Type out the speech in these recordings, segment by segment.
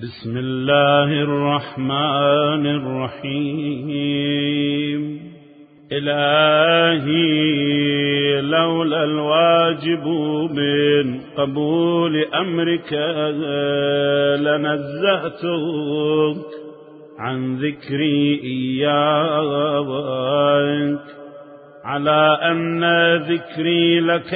بسم الله الرحمن الرحيم. إلهي لولا الواجب من قبول أمرك لنزهتك عن ذكري إياك، على أن ذكري لك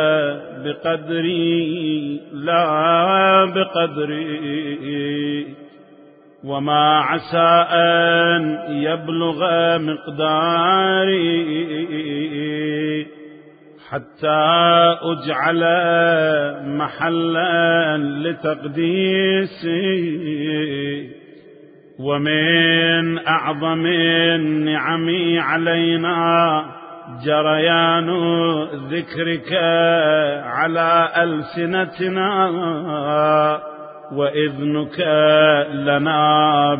بقدري لا بقدري، وما عسى أن يبلغ مقداري حتى أجعل محلا لتقديسي. ومن أعظم النعم علينا جريان ذكرك على ألسنتنا، وإذنك لنا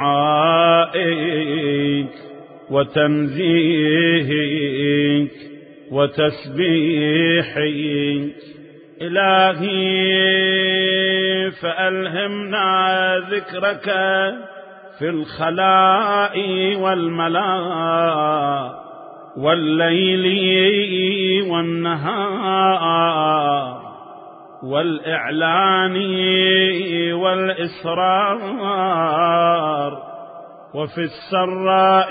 بدعائك وتنزيهك وتسبيحك. إلهي فألهمنا ذكرك في الخلاء والملاء والليل والنهار والإعلان والإسرار، وفي السراء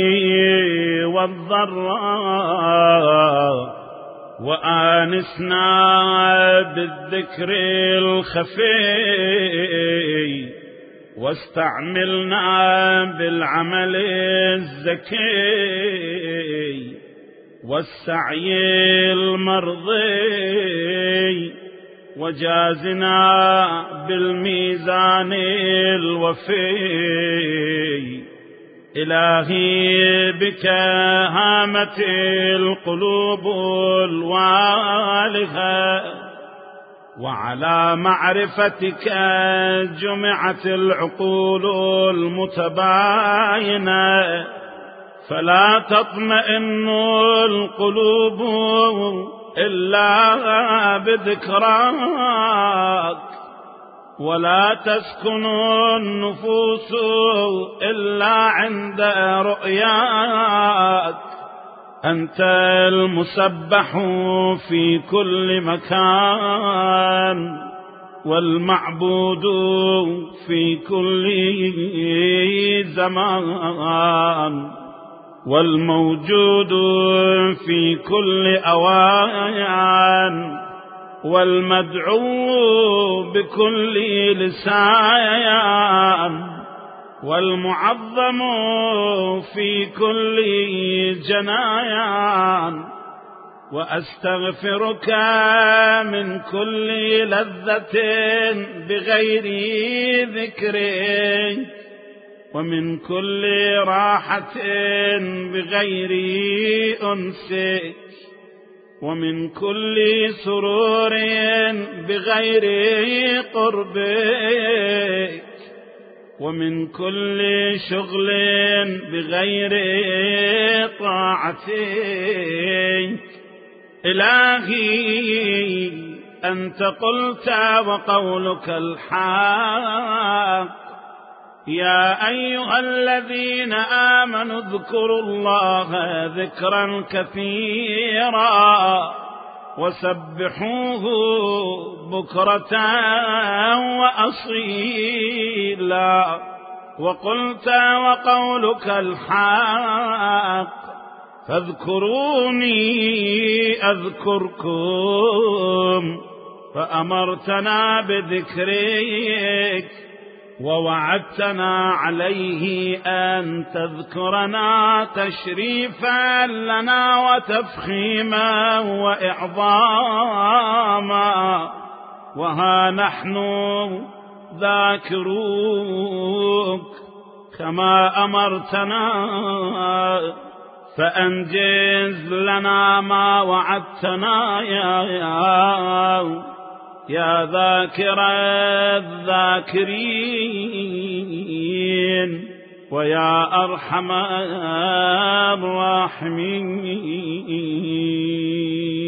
والضراء، وآنسنا بالذكر الخفي، واستعملنا بالعمل الزكي والسعي المرضي، وجازنا بالميزان الوفي. إلهي بك هامت القلوب الوالهة، وعلى معرفتك جمعت العقول المتباينة، فلا تطمئن القلوب إلا بذكراك، ولا تسكن النفوس إلا عند رؤياك. أنت المسبح في كل مكان، والمعبود في كل زمان، والموجود في كل أوان، والمدعو بكل لسان، والمعظم في كل جنايان. وأستغفرك من كل لذة بغير ذكرك، ومن كل راحة بغير أنسك، ومن كل سرور بغير قربك، ومن كل شغل بغير طاعتك. إلهي أنت قلت وقولك الحق: يا أيها الذين آمنوا اذكروا الله ذكرا كثيرا وسبحوه بكرة وأصيلا. وقلت وقولك الحق: فاذكروني أذكركم. فأمرتنا بذكرك ووعدتنا عليه أن تذكرنا تشريفا لنا وتفخيما وإعظاما، وها نحن ذاكروك كما أمرتنا، فأنجز لنا ما وعدتنا يا ذاكر الذاكرين ويا أرحم الراحمين.